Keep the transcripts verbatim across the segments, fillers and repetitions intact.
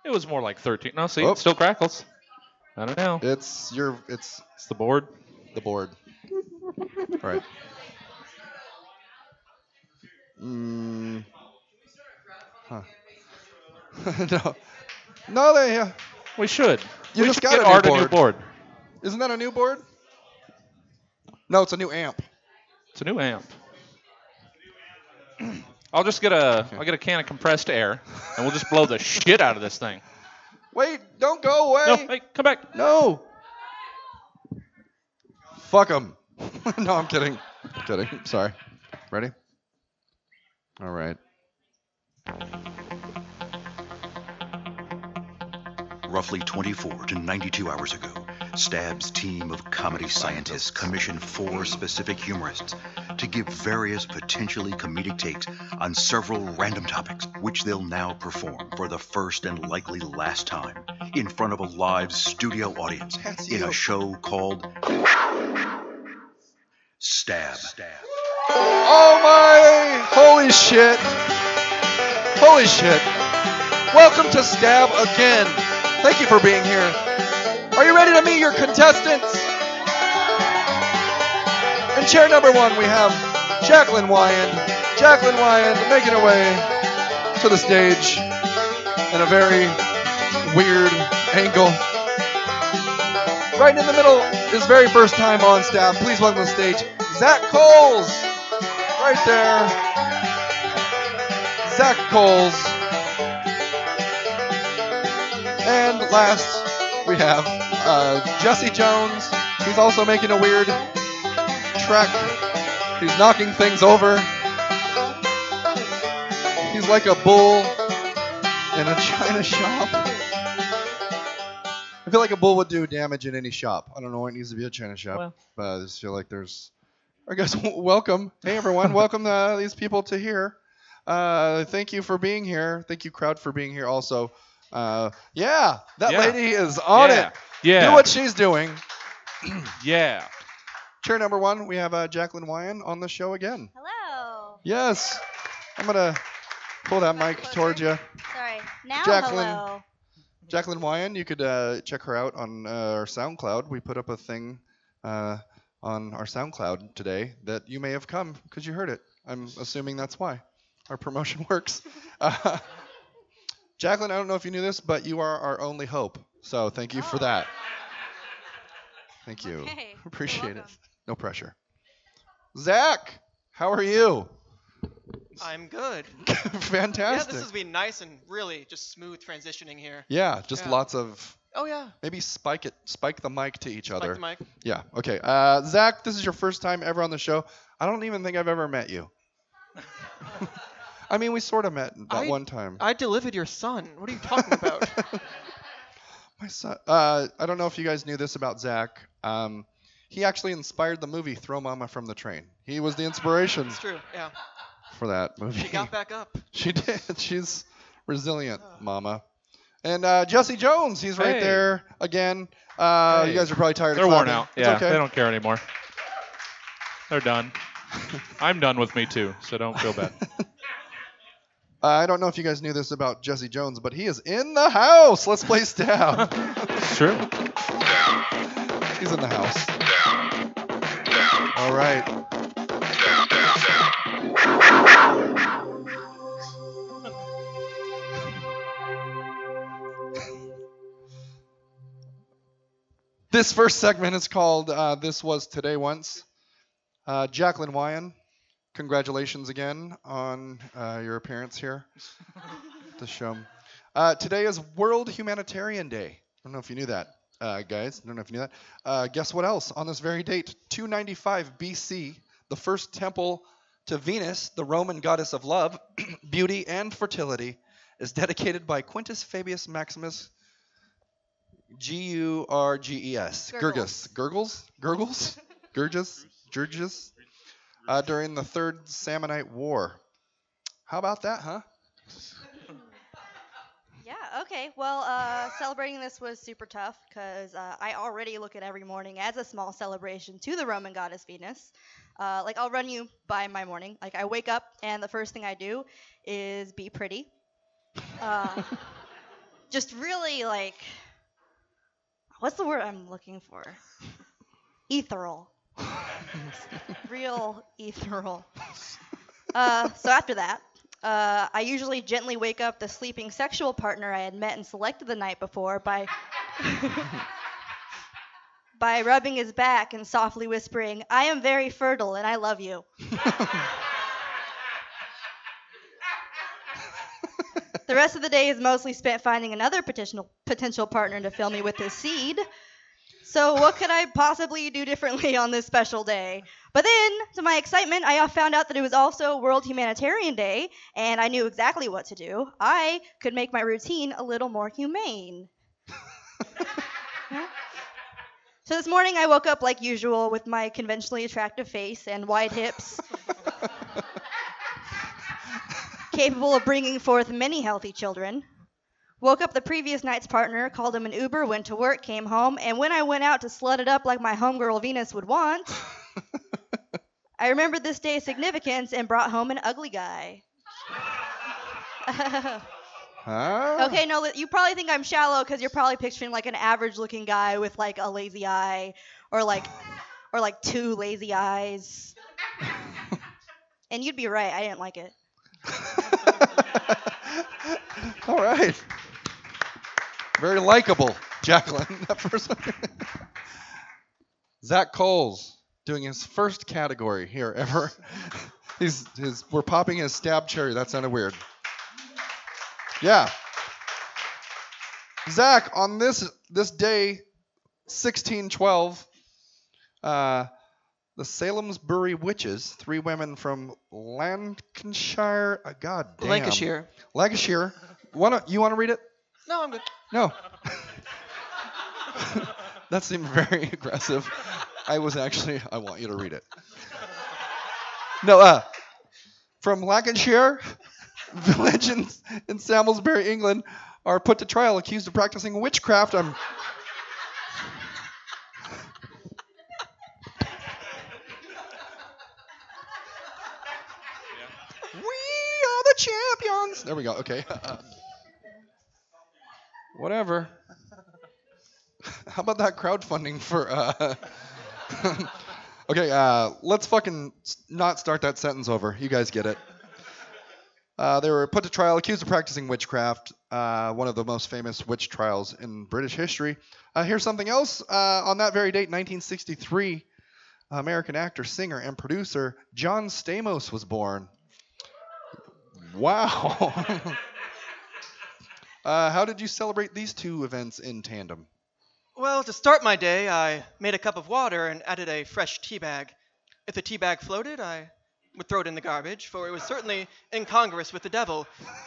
It was more like thirteen. No, see, Oh. it still crackles. I don't know. It's your. It's It's the board. the board. All right. Mm, huh. no. No, they. Uh, We should. You we just should got get a new Art a new board. board. Isn't that a new board? No, it's a new amp. It's a new amp. I'll just get a Okay. I'll get a can of compressed air and we'll just blow the shit out of this thing. Wait, don't go away. No, hey, come back. No. Fuck them. No, I'm kidding. I'm kidding. Sorry. Ready? All right. Roughly twenty-four to ninety-two hours ago, Stab's team of comedy scientists commissioned four specific humorists to give various potentially comedic takes on several random topics, which they'll now perform for the first and likely last time in front of a live studio audience That's in you. a show called Stab. Oh my! Holy shit! Holy shit! Welcome to Stab again. Thank you for being here. Are you ready to meet your contestants? In chair number one, we have Jacqueline Wyand. Jacqueline Wyand making her way to the stage in a very weird angle. Right in the middle, his very first time on Stab. Please welcome to the stage, Zach Coles. Right there. Zach Coles. And last, we have uh, Jesse Jones. He's also making a weird trek. He's knocking things over. He's like a bull in a china shop. I feel like a bull would do damage in any shop. I don't know why it needs to be a china shop, Well. but I just feel like there's... I guess welcome. Hey, everyone. Welcome uh, these people to here. Uh, thank you for being here. Thank you, crowd, for being here also. Uh, yeah, that Yeah. lady is on yeah. it. Yeah. Do what she's doing. Yeah. Chair number one, we have uh, Jacqueline Wyand on the show again. Hello. Yes. I'm going to pull that mic Closer. towards you. Sorry. Now Jacqueline. hello. Jacqueline Wyand, you could uh, check her out on uh, our SoundCloud. We put up a thing uh, on our SoundCloud today that you may have come because you heard it. I'm assuming that's why our promotion works. Uh, Jacqueline, I don't know if you knew this, but you are our only hope. So thank you for Oh. that. Thank you. Okay. Appreciate it. Welcome. No pressure. Zach, how are you? I'm good. Fantastic. Yeah, this has been nice and really just smooth transitioning here. Yeah, just Yeah. lots of Oh yeah. maybe spike it, spike the mic to each other. Like the mic. Yeah. Okay. Uh, Zach, this is your first time ever on the show. I don't even think I've ever met you. I mean, we sort of met that I- one time. I delivered your son. What are you talking about? My son. Uh, I don't know if you guys knew this about Zach. Um, he actually inspired the movie Throw Mama from the Train. He was the inspiration It's true. Yeah. for that movie. She got back up. She did. She's resilient, Mama. And uh, Jesse Jones, he's right Hey. there again. Uh, You Hey. guys are probably tired They're of worn clapping. out. It's Yeah. okay. They don't care anymore. They're done. I'm done with me too, so don't feel bad. Uh, I don't know if you guys knew this about Jesse Jones, but he is in the house. Let's play Stab. It's true. He's in the house. All right. This first segment is called uh, This Was Today Once. Uh, Jacqueline Wyand, congratulations again on uh, your appearance here at the show. Uh, today is World Humanitarian Day. I don't know if you knew that, uh, guys. I don't know if you knew that. Uh, guess what else? On this very date, two ninety-five B C, the first temple to Venus, the Roman goddess of love, beauty, and fertility, is dedicated by Quintus Fabius Maximus, G U R G E S. Gurgus. Gurgles? Gurgles? Gurgus? Gurgus? Uh, during the Third Samnite War. How about that, huh? Yeah, okay. Well, uh, celebrating this was super tough because uh, I already look at every morning as a small celebration to the Roman goddess Venus. Uh, like, I'll run you by my morning. Like, I wake up and the first thing I do is be pretty. Uh, just really like, what's the word I'm looking for? Ethereal. Real ethereal. Uh, so after that, uh, I usually gently wake up the sleeping sexual partner I had met and selected the night before by by rubbing his back and softly whispering, "I am very fertile and I love you." The rest of the day is mostly spent finding another potential potential partner to fill me with his seed. So what could I possibly do differently on this special day? But then, to my excitement, I found out that it was also World Humanitarian Day, and I knew exactly what to do. I could make my routine a little more humane. So this morning I woke up like usual with my conventionally attractive face and wide hips, capable of bringing forth many healthy children. Woke up the previous night's partner, called him an Uber, went to work, came home, and when I went out to slut it up like my homegirl Venus would want, I remembered this day's significance and brought home an ugly guy. Huh? Okay, no, you probably think I'm shallow because you're probably picturing like an average-looking guy with like a lazy eye, or like, or like two lazy eyes. And you'd be right, I didn't like it. All right. Very likable, Jacqueline. That first one. Zach Coles doing his first category here ever. He's his. We're popping his stab cherry. That sounded weird. Yeah. Zach, on this this day, sixteen twelve, uh, the Salemsbury witches, three women from Lancashire. Uh, God damn. Lancashire. Lancashire. Wanna you want to read it? No, I'm good. No. That seemed very aggressive. I was actually, I want you to read it. No, uh, from Lancashire, village in, in Salisbury, England, are put to trial accused of practicing witchcraft. I'm. We are the champions. There we go. Okay. Uh, whatever. How about that crowdfunding for? Uh... okay. Uh, let's fucking not start that sentence over. You guys get it. Uh, they were put to trial, accused of practicing witchcraft. Uh, one of the most famous witch trials in British history. Uh, here's something else. Uh, on that very date, nineteen sixty-three, American actor, singer, and producer John Stamos was born. Wow. uh, how did you celebrate these two events in tandem? Well, to start my day, I made a cup of water and added a fresh tea bag. If the tea bag floated, I would throw it in the garbage, for it was certainly incongruous with the devil.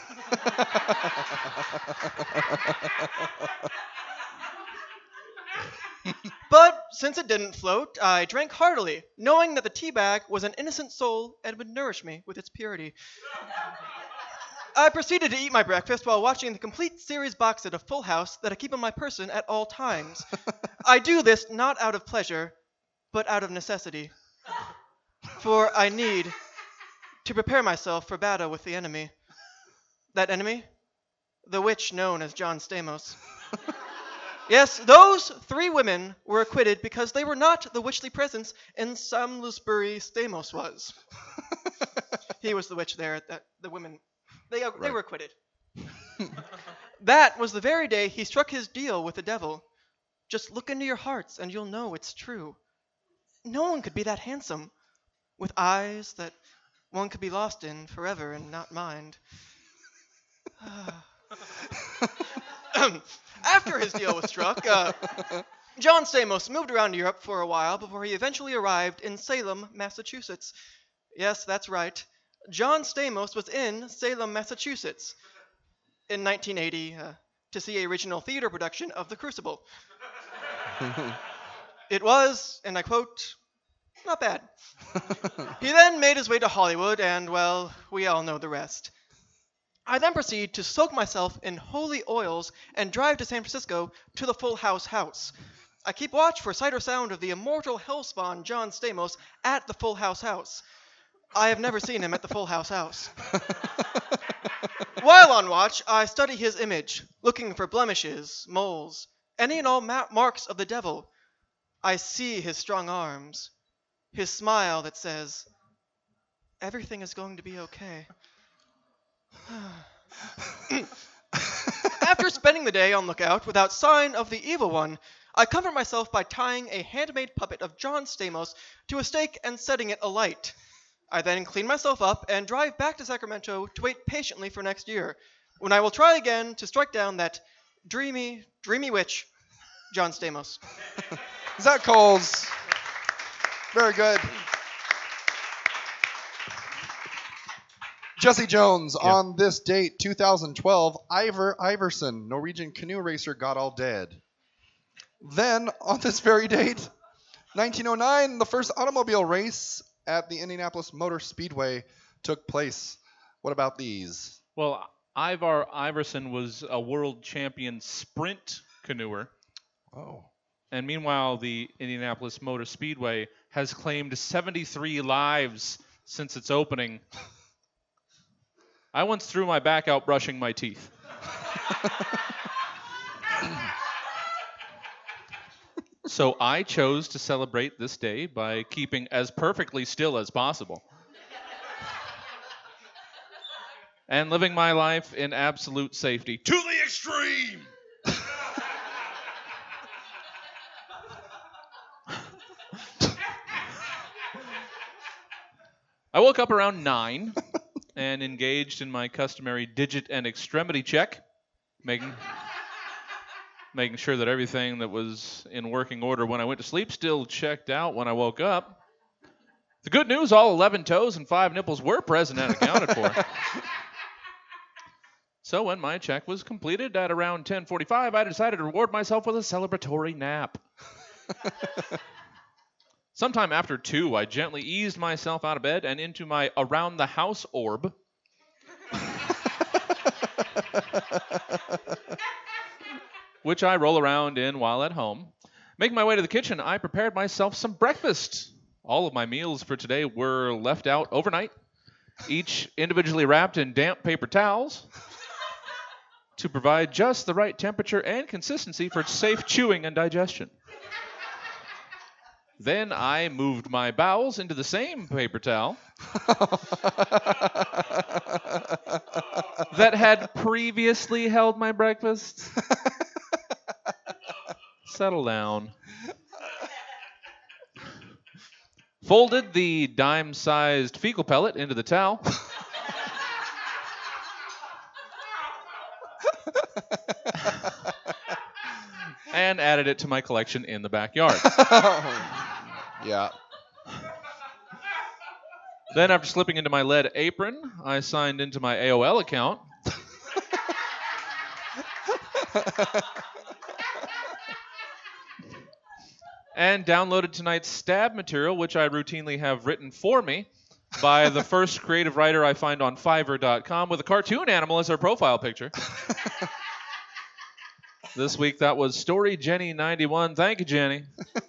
But since it didn't float, I drank heartily, knowing that the tea bag was an innocent soul and would nourish me with its purity. I proceeded to eat my breakfast while watching the complete series box set of Full House that I keep on my person at all times. I do this not out of pleasure, but out of necessity. For I need to prepare myself for battle with the enemy. That enemy? The witch known as John Stamos. Yes, those three women were acquitted because they were not the witchly presence in Salisbury Stamos was. He was the witch there. That the women, they they Right. were acquitted. That was the very day he struck his deal with the devil. Just look into your hearts and you'll know it's true. No one could be that handsome, with eyes that one could be lost in forever and not mind. After his deal was struck, uh, John Stamos moved around Europe for a while before he eventually arrived in Salem, Massachusetts. Yes, that's right. John Stamos was in Salem, Massachusetts in nineteen eighty uh, to see a regional theater production of The Crucible. It was, and I quote, not bad. He then made his way to Hollywood, and, well, we all know the rest. I then proceed to soak myself in holy oils and drive to San Francisco to the Full House house. I keep watch for sight or sound of the immortal hellspawn John Stamos at the Full House house. I have never seen him at the Full House house. While on watch, I study his image, looking for blemishes, moles, any and all ma- marks of the devil. I see his strong arms, his smile that says, everything is going to be okay. After spending the day on lookout without sign of the evil one, I comfort myself by tying a handmade puppet of John Stamos to a stake and setting it alight. I then clean myself up and drive back to Sacramento to wait patiently for next year, when I will try again to strike down that dreamy, dreamy witch, John Stamos. Zach Coles. Very good. Jesse Jones, Yeah. on this date, two thousand twelve, Ivor Iverson, Norwegian canoe racer, got all dead. Then, on this very date, nineteen oh nine, the first automobile race at the Indianapolis Motor Speedway took place. What about these? Well, Ivar Iverson was a world champion sprint canoeer. Oh. And meanwhile, the Indianapolis Motor Speedway has claimed seventy-three lives since its opening. I once threw my back out brushing my teeth. So I chose to celebrate this day by keeping as perfectly still as possible. And living my life in absolute safety. To the extreme! I woke up around nine and engaged in my customary digit and extremity check, making making sure that everything that was in working order when I went to sleep still checked out when I woke up. The good news, all eleven toes and five nipples were present and accounted for. So when my check was completed at around ten forty-five, I decided to reward myself with a celebratory nap. Sometime after two, I gently eased myself out of bed and into my around-the-house orb. Which I roll around in while at home. Making my way to the kitchen, I prepared myself some breakfast. All of my meals for today were left out overnight, each individually wrapped in damp paper towels to provide just the right temperature and consistency for safe chewing and digestion. Then I moved my bowels into the same paper towel that had previously held my breakfast. Settle down. Folded the dime-sized fecal pellet into the towel. And added it to my collection in the backyard. Yeah. Then, after slipping into my lead apron, I signed into my A O L account. And downloaded tonight's stab material, which I routinely have written for me by the first creative writer I find on Fiverr dot com with a cartoon animal as our profile picture. This week, that was Story Jenny ninety-one. Thank you, Jenny.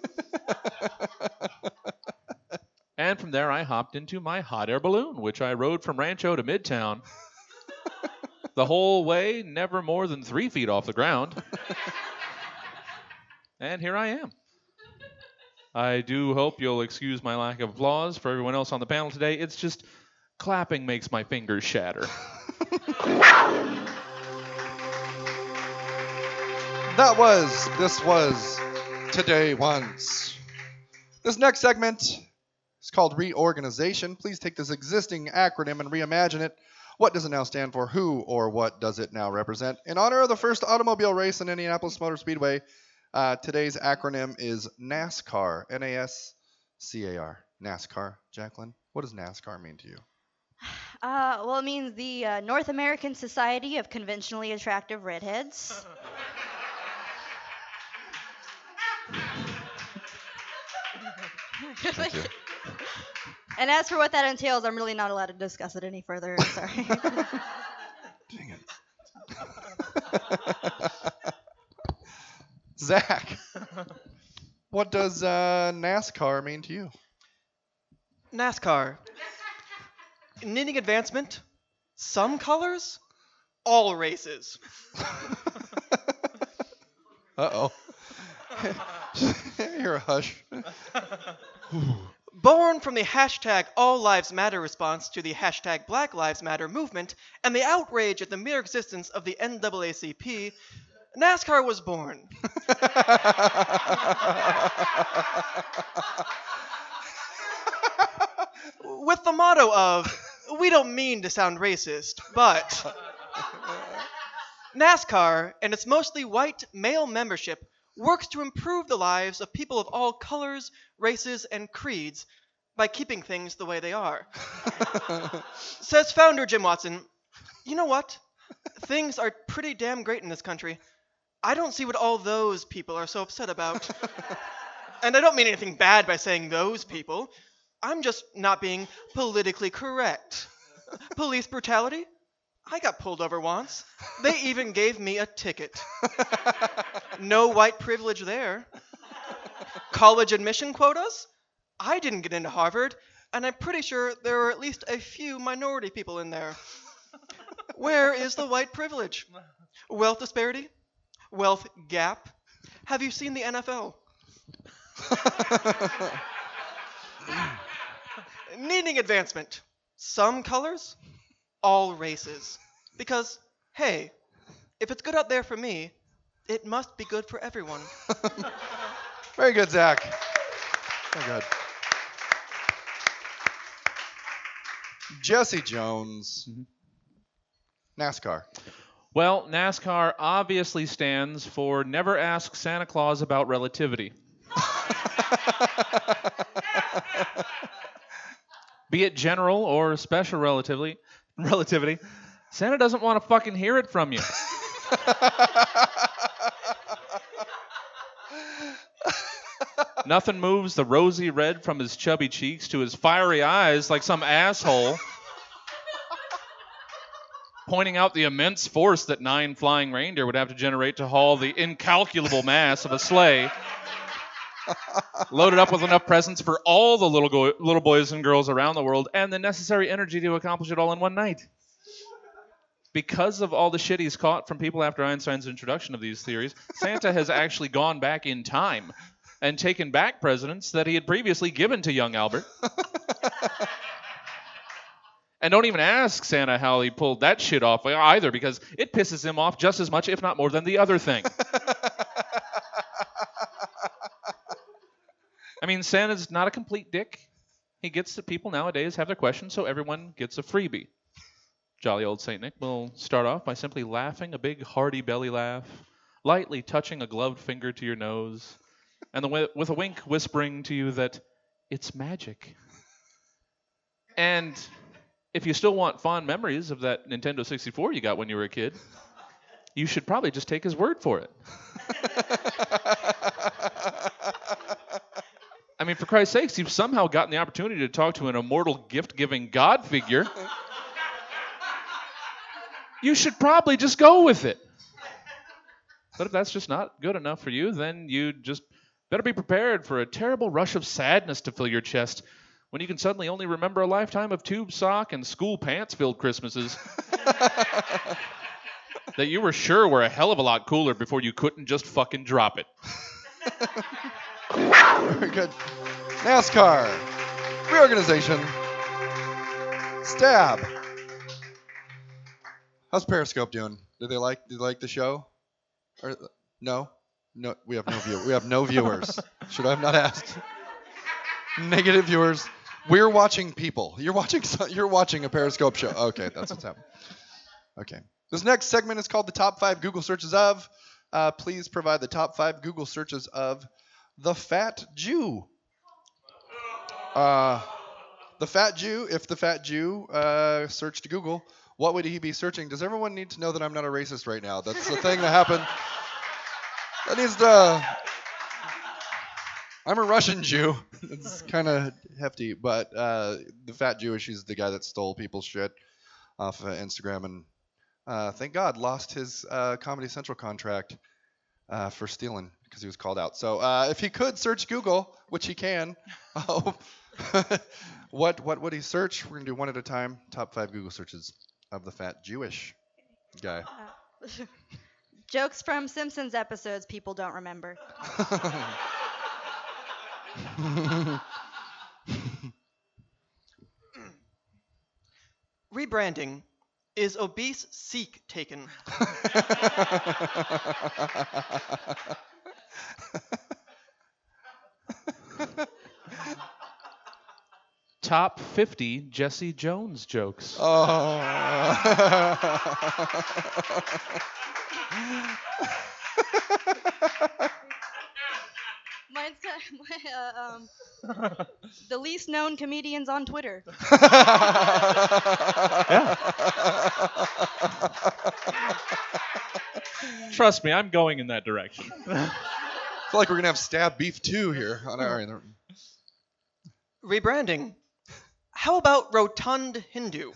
And from there, I hopped into my hot air balloon, which I rode from Rancho to Midtown. The whole way, never more than three feet off the ground. And here I am. I do hope you'll excuse my lack of applause for everyone else on the panel today. It's just clapping makes my fingers shatter. That was, this was Today Once. This next segment is called Reorganization. Please take this existing acronym and reimagine it. What does it now stand for? Who or what does it now represent? In honor of the first automobile race in Indianapolis Motor Speedway, uh, today's acronym is NASCAR. N A S C A R. NASCAR. Jacqueline, what does NASCAR mean to you? Uh, well, it means the uh, North American Society of Conventionally Attractive Redheads. Thank you. And as for what that entails, I'm really not allowed to discuss it any further. I'm sorry. Dang it. Zach, what does uh, NASCAR mean to you? NASCAR. Needing advancement, some colors, all races. Uh-oh. You're a hush. Born from the hashtag All Lives Matter response to the hashtag Black Lives Matter movement and the outrage at the mere existence of the N double A C P, NASCAR was born. With the motto of, we don't mean to sound racist, but NASCAR and its mostly white male membership works to improve the lives of people of all colors, races, and creeds by keeping things the way they are. Says founder Jim Watson, you know what? Things are pretty damn great in this country. I don't see what all those people are so upset about. And I don't mean anything bad by saying those people. I'm just not being politically correct. Police brutality? I got pulled over once. They even gave me a ticket. No white privilege there. College admission quotas? I didn't get into Harvard, and I'm pretty sure there are at least a few minority people in there. Where is the white privilege? Wealth disparity? Wealth gap? Have you seen the N F L? Needing advancement. Some colors, all races. Because, hey, if it's good out there for me, it must be good for everyone. Very good, Zach. Very good. Jesse Jones. NASCAR. Well, NASCAR obviously stands for Never Ask Santa Claus About Relativity. Be it general or special relatively, relativity, Santa doesn't want to fucking hear it from you. Nothing moves the rosy red from his chubby cheeks to his fiery eyes like some asshole pointing out the immense force that nine flying reindeer would have to generate to haul the incalculable mass of a sleigh loaded up with enough presents for all the little go- little boys and girls around the world and the necessary energy to accomplish it all in one night. Because of all the shit he's caught from people after Einstein's introduction of these theories, Santa has actually gone back in time and taken back presents that he had previously given to young Albert. And don't even ask Santa how he pulled that shit off either, because it pisses him off just as much, if not more, than the other thing. I mean, Santa's not a complete dick. He gets that people nowadays have their questions, so everyone gets a freebie. Jolly old Saint Nick will start off by simply laughing a big hearty belly laugh, lightly touching a gloved finger to your nose, and the wi- with a wink whispering to you that it's magic. And if you still want fond memories of that Nintendo sixty-four you got when you were a kid, you should probably just take his word for it. I mean, for Christ's sakes, you've somehow gotten the opportunity to talk to an immortal gift-giving God figure. You should probably just go with it. But if that's just not good enough for you, then you just better be prepared for a terrible rush of sadness to fill your chest when you can suddenly only remember a lifetime of tube sock and school pants-filled Christmases that you were sure were a hell of a lot cooler before you couldn't just fucking drop it. Very good. NASCAR. Reorganization. Stab. How's Periscope doing? Do they like? Do they like the show? Or no? No, we have no view. We have no viewers. Should I have not asked? Negative viewers. We're watching people. You're watching. You're watching a Periscope show. Okay, that's what's happening. Okay. This next segment is called the top five Google searches of. Uh, please provide the top five Google searches of the Fat Jew. Uh, the Fat Jew. If the Fat Jew uh, searched Google, what would he be searching? Does everyone need to know that I'm not a racist right now? That's the thing that happened. That needs to. I'm a Russian Jew. It's kind of hefty, but uh, the Fat Jewish is the guy that stole people's shit off of Instagram and, uh, thank God, lost his uh, Comedy Central contract uh, for stealing because he was called out. So uh, if he could search Google, which he can, oh, what what would he search? We're gonna do one at a time. Top five Google searches of the Fat Jewish. guy. Uh, jokes from Simpsons episodes people don't remember. Rebranding. Is obese Sikh taken? Top fifty Jesse Jones jokes. Oh. Mine's my, uh, um, the least known comedians on Twitter. Trust me, I'm going in that direction. I feel like we're gonna have stab beef two here. On our, Rebranding. How about rotund Hindu?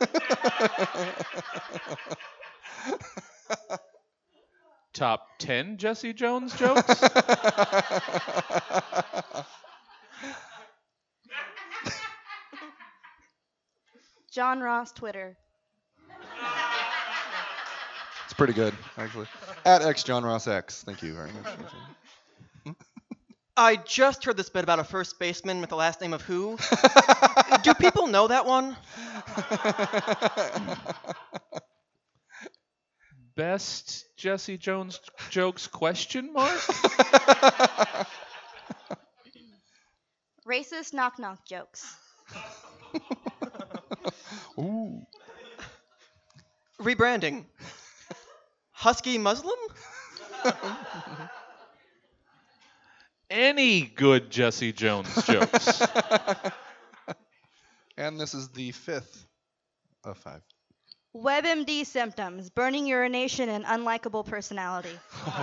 Top ten Jesse Jones jokes. John Ross Twitter. It's pretty good, actually. At X John Ross X. Thank you very much. I just heard this bit about a first baseman with the last name of who. Do people know that one? Best Jesse Jones jokes question mark? Racist knock knock jokes. Ooh. Rebranding. Husky Muslim? Any good Jesse Jones jokes. And this is the fifth of five. WebMD symptoms: burning urination and unlikable personality.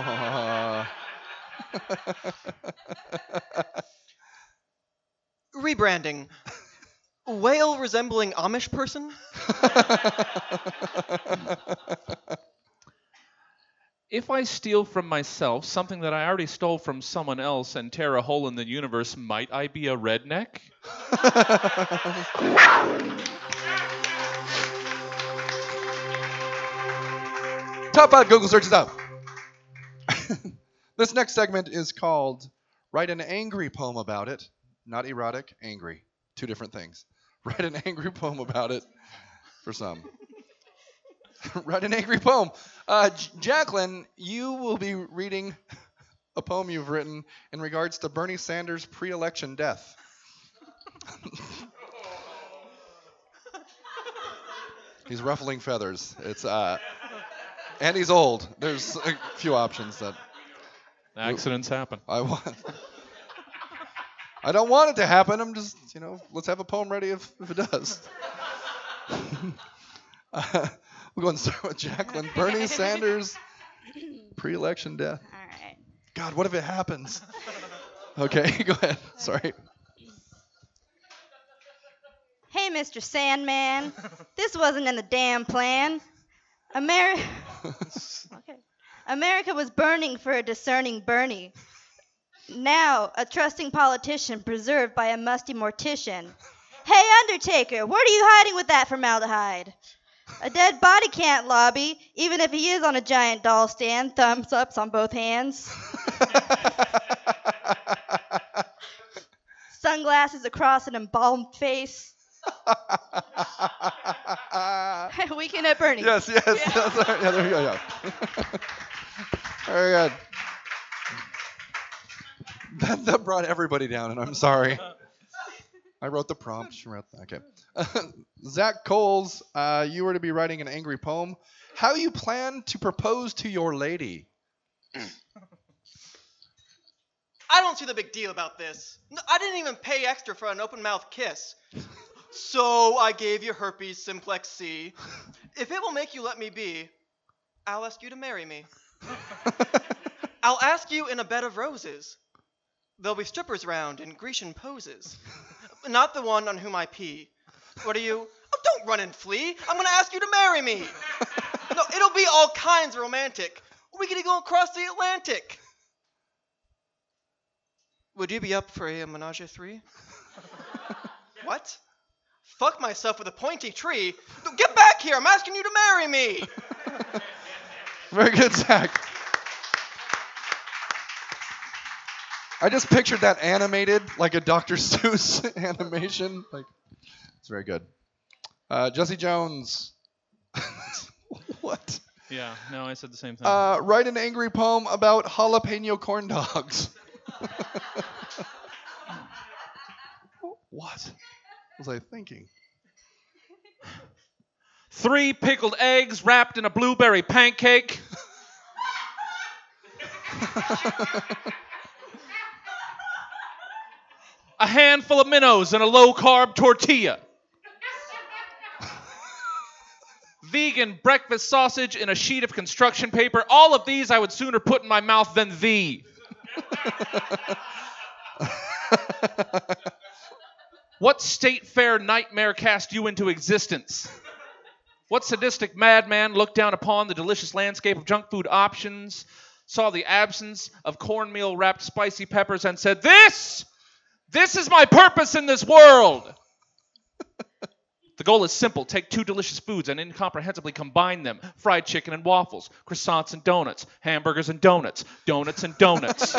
Rebranding. Whale resembling Amish person? If I steal from myself something that I already stole from someone else and tear a hole in the universe, might I be a redneck? Top five Google searches up. This next segment is called Write an Angry Poem About It. Not erotic, angry. Two different things. Write an angry poem about it for some. Write an angry poem. Uh, J- Jacqueline, you will be reading a poem you've written in regards to Bernie Sanders' pre-election death. He's ruffling feathers. It's uh, and he's old. There's a few options that Accidents happen. I want. I don't want it to happen. I'm just, you know, let's have a poem ready if, if it does. uh, we'll go and start with Jacqueline. Bernie Sanders, pre-election death. All right. God, what if it happens? Okay, go ahead. Sorry. Hey, Mister Sandman. This wasn't in the damn plan. America. Okay. America was burning for a discerning Bernie. Now, a trusting politician preserved by a musty mortician. Hey, Undertaker, what are you hiding with that formaldehyde? A dead body can't lobby, even if he is on a giant doll stand. Thumbs ups on both hands. Sunglasses across an embalmed face. Weekend at Bernie's. Yes, yes. Yeah. That's right. Yeah, there we go. Yeah. Very good. That, that brought everybody down, and I'm sorry. I wrote the prompt. She wrote that. Okay. Zach Coles, uh, you were to be writing an angry poem. How you plan to propose to your lady? I don't see the big deal about this. No, I didn't even pay extra for an open mouth kiss. So I gave you herpes simplex C. If it will make you let me be, I'll ask you to marry me. I'll ask you in a bed of roses. There'll be strippers round in Grecian poses. Not the one on whom I pee. What are you? Oh, don't run and flee. I'm going to ask you to marry me. No, it'll be all kinds of romantic. We're going to go across the Atlantic. Would you be up for a menage a three? What? Fuck myself with a pointy tree? No, get back here. I'm asking you to marry me. Very good, Zach. I just pictured that animated, like a Doctor Seuss animation. Like, it's very good. Uh, Jesse Jones. What? Yeah, no, I said the same thing. Uh, write an angry poem about jalapeno corn dogs. What was I thinking? Three pickled eggs wrapped in a blueberry pancake. A handful of minnows and a low-carb tortilla. Vegan breakfast sausage in a sheet of construction paper. All of these I would sooner put in my mouth than thee. What state fair nightmare cast you into existence? What sadistic madman looked down upon the delicious landscape of junk food options, saw the absence of cornmeal wrapped spicy peppers, and said, This! This is my purpose in this world! The goal is simple. Take two delicious foods and incomprehensibly combine them. Fried chicken and waffles, croissants and donuts, hamburgers and donuts, donuts and donuts.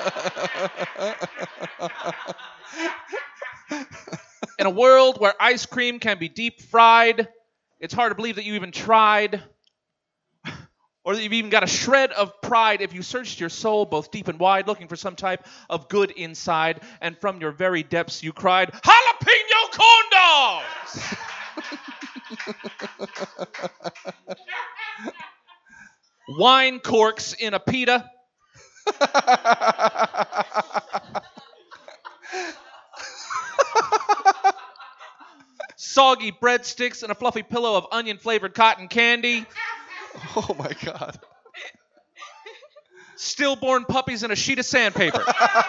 In a world where ice cream can be deep fried, it's hard to believe that you even tried, or that you've even got a shred of pride if you searched your soul both deep and wide, looking for some type of good inside, and from your very depths you cried, Jalapeno corn dogs! Wine corks in a pita. Soggy breadsticks and a fluffy pillow of onion-flavored cotton candy. Oh, my God. Stillborn puppies in a sheet of sandpaper.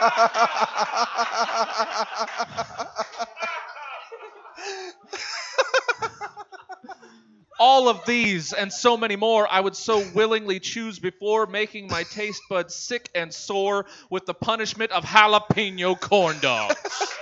All of these and so many more I would so willingly choose before making my taste buds sick and sore with the punishment of jalapeno corn dogs.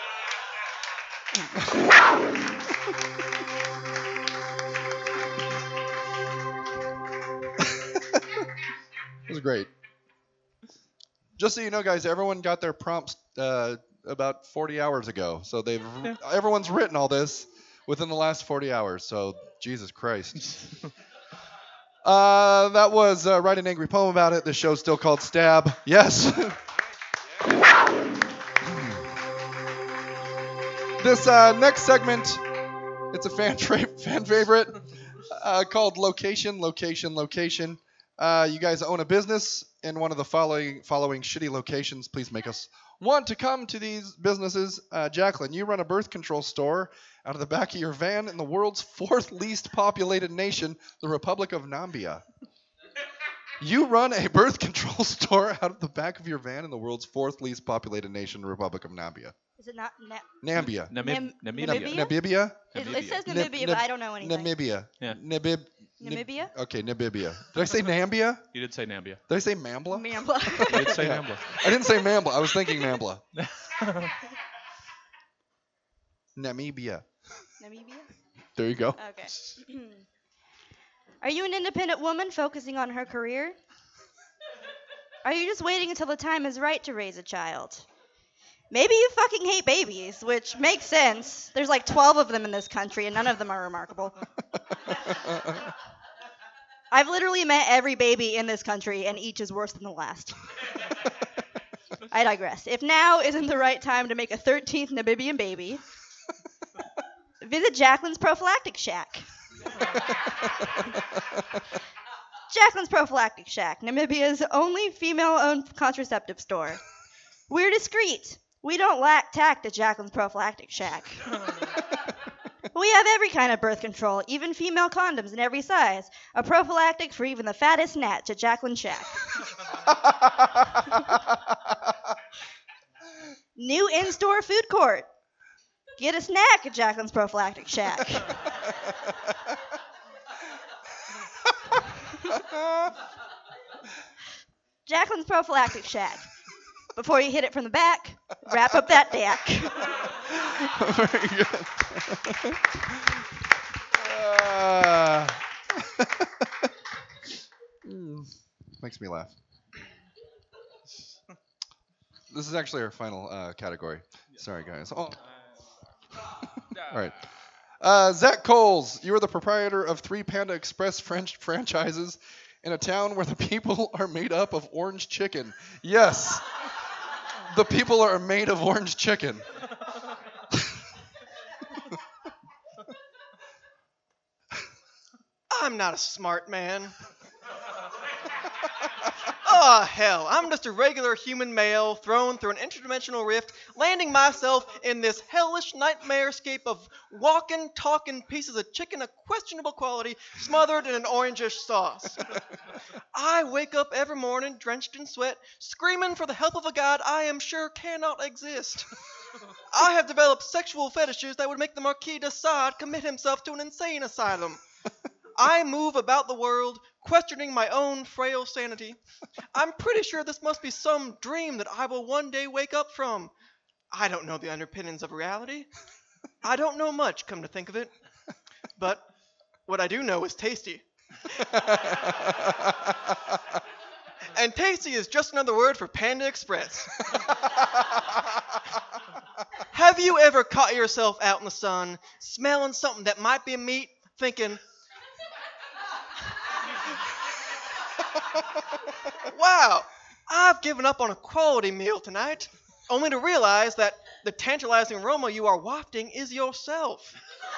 It was great. Just so you know, guys, everyone got their prompts uh, about forty hours ago. So they've Yeah. everyone's written all this within the last forty hours. So Jesus Christ. uh, that was uh, Write an Angry Poem About It. The show's still called Stab. Yes. This uh, next segment, it's a fan tra- fan favorite uh, called Location, Location, Location. Uh, you guys own a business in one of the following following shitty locations. Please make us want to come to these businesses. Uh, Jacqueline, you run a birth control store out of the back of your van in the world's fourth least populated nation, the Republic of Nambia. You run a birth control store out of the back of your van in the world's fourth least populated nation, the Republic of Nambia. Is it not Na- Nambia. Namib- Nam- Namibia. Namibia? Namibia? It, Namibia. it says Nib- Namibia, Nib- but I don't know anything. Namibia. Yeah. Nabib. Namibia? Okay, Namibia. Did I say Nambia? You did say Nambia. Did I say Mambla? Mambla. You did say Yeah. Nambla. I didn't say Mambla. I was thinking Mambla. Namibia. Namibia? There you go. Okay. Are you an independent woman focusing on her career? Are you just waiting until the time is right to raise a child? Maybe you fucking hate babies, which makes sense. There's like twelve of them in this country, and none of them are remarkable. I've literally met every baby in this country, and each is worse than the last. I digress. If now isn't the right time to make a thirteenth Namibian baby, visit Jacqueline's Prophylactic Shack. Jacqueline's Prophylactic Shack, Namibia's only female-owned contraceptive store. We're discreet. We don't lack tact at Jacqueline's Prophylactic Shack. We have every kind of birth control, even female condoms in every size. A prophylactic for even the fattest gnats at Jacqueline's Shack. New in-store food court. Get a snack at Jacqueline's Prophylactic Shack. Jacqueline's Prophylactic Shack. Before you hit it from the back, wrap up that deck. Very good. Uh, Makes me laugh. This is actually our final uh, category. Sorry, guys. Oh. All right. Uh, Zach Coles, you are the proprietor of three Panda Express French franchises in a town where the people are made up of orange chicken. Yes, the people are made of orange chicken. I'm not a smart man. Oh, hell, I'm just a regular human male thrown through an interdimensional rift, landing myself in this hellish nightmarescape of walking, talking pieces of chicken of questionable quality smothered in an orangish sauce. I wake up every morning drenched in sweat, screaming for the help of a god I am sure cannot exist. I have developed sexual fetishes that would make the Marquis de Sade commit himself to an insane asylum. I move about the world, questioning my own frail sanity. I'm pretty sure this must be some dream that I will one day wake up from. I don't know the underpinnings of reality. I don't know much, come to think of it. But what I do know is tasty. And tasty is just another word for Panda Express. Have you ever caught yourself out in the sun, smelling something that might be meat, thinking, wow, I've given up on a quality meal tonight, only to realize that the tantalizing aroma you are wafting is yourself.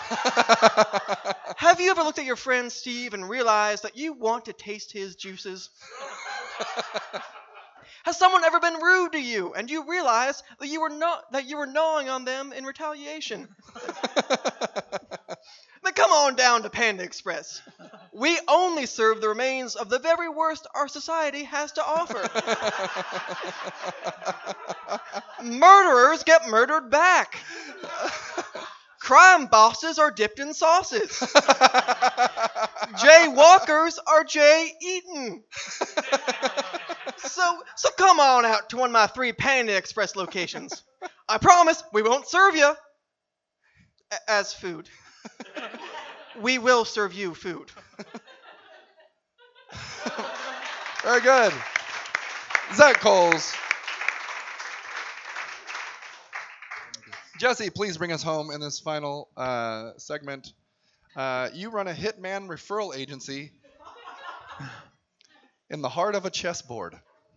Have you ever looked at your friend Steve and realized that you want to taste his juices? Has someone ever been rude to you and you realize that you were not that you were gnawing on them in retaliation? Then come on down to Panda Express. We only serve the remains of the very worst our society has to offer. Murderers get murdered back. Crime bosses are dipped in sauces. Jaywalkers are jay-eaten. So, so come on out to one of my three Panda Express locations. I promise we won't serve you a- as food. We will serve you food. Very good. Zach Coles. Jesse, please bring us home in this final uh, segment. Uh, you run a hitman referral agency in the heart of a chessboard.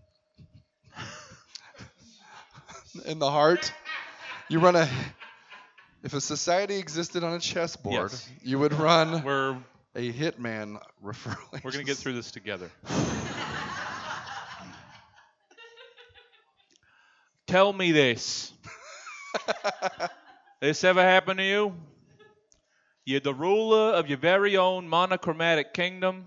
In the heart, you run a. If a society existed on a chessboard, Yes. you would run We're a hitman referral agency. we're gonna get through this together. Tell me this. This ever happened to you? You're the ruler of your very own monochromatic kingdom,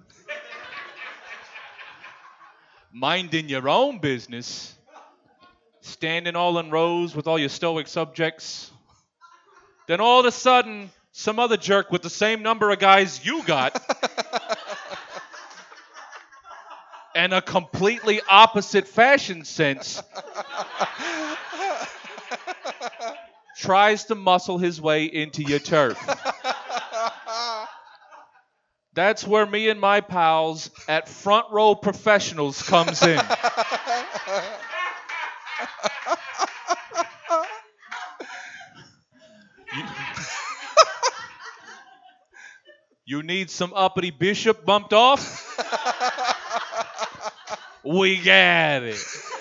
minding your own business, standing all in rows with all your stoic subjects. Then all of a sudden, some other jerk with the same number of guys you got and a completely opposite fashion sense tries to muscle his way into your turf. That's where me and my pals at Front Row Professionals comes in. You, you need some uppity bishop bumped off? We got it.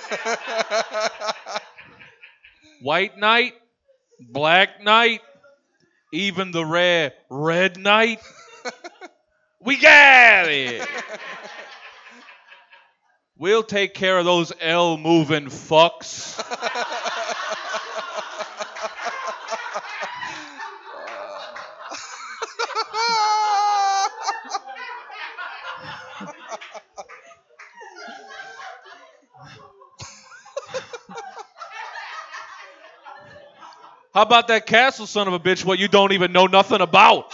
White knight, black knight, even the rare red knight. We got it. We'll take care of those L-moving fucks. How about that castle son of a bitch what you don't even know nothing about?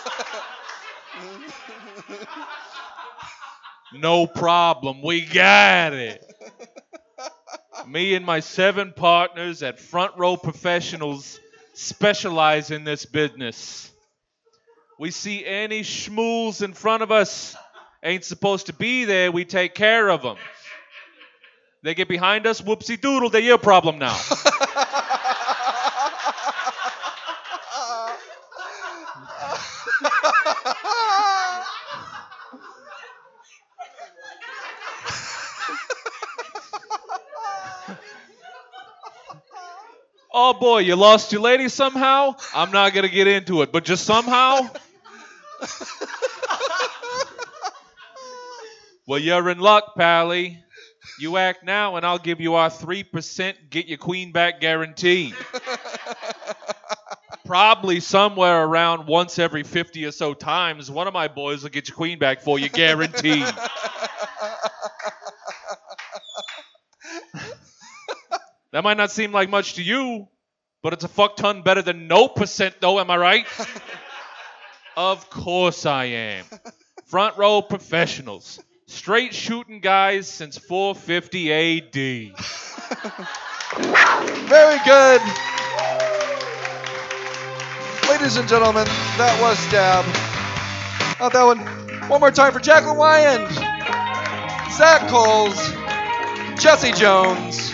No problem. We got it. Me and my seven partners at Front Row Professionals specialize in this business. We see any schmools in front of us ain't supposed to be there, we take care of them. They get behind us, whoopsie doodle, they're your problem now. Oh boy, you lost your lady somehow? I'm not going to get into it, but just somehow? Well, you're in luck, Pally. You act now and I'll give you our three percent get your queen back guarantee. Probably somewhere around once every fifty or so times, one of my boys will get your queen back for you, guaranteed. That might not seem like much to you, but it's a fuck ton better than no percent, though, am I right? Of course I am. Front row professionals. Straight shooting guys since four fifty A D. Very good. Ladies and gentlemen, that was Stab. Not that one. One more time for Jacqueline Wyand, Zach Coles, Jesse Jones.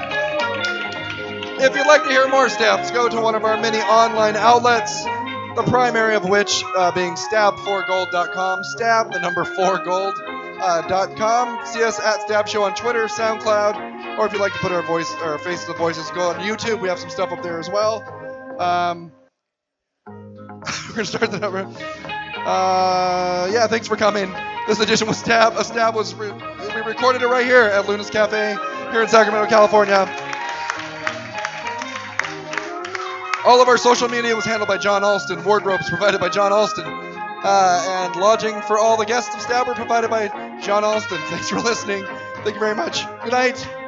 If you'd like to hear more Stabs, go to one of our many online outlets, the primary of which uh, being stab four gold dot com, stab the number four gold dot com. Uh, See us at Stab Show on Twitter, SoundCloud, or if you'd like to put our voice, our faces to voices, go on YouTube. We have some stuff up there as well. Um, we're gonna start the number. Uh, yeah, thanks for coming. This edition was Stab. A Stab was re- we recorded it right here at Luna's Cafe here in Sacramento, California. All of our social media was handled by John Alston. Wardrobes provided by John Alston. Uh, and lodging for all the guests of Stab were provided by John Alston. Thanks for listening. Thank you very much. Good night.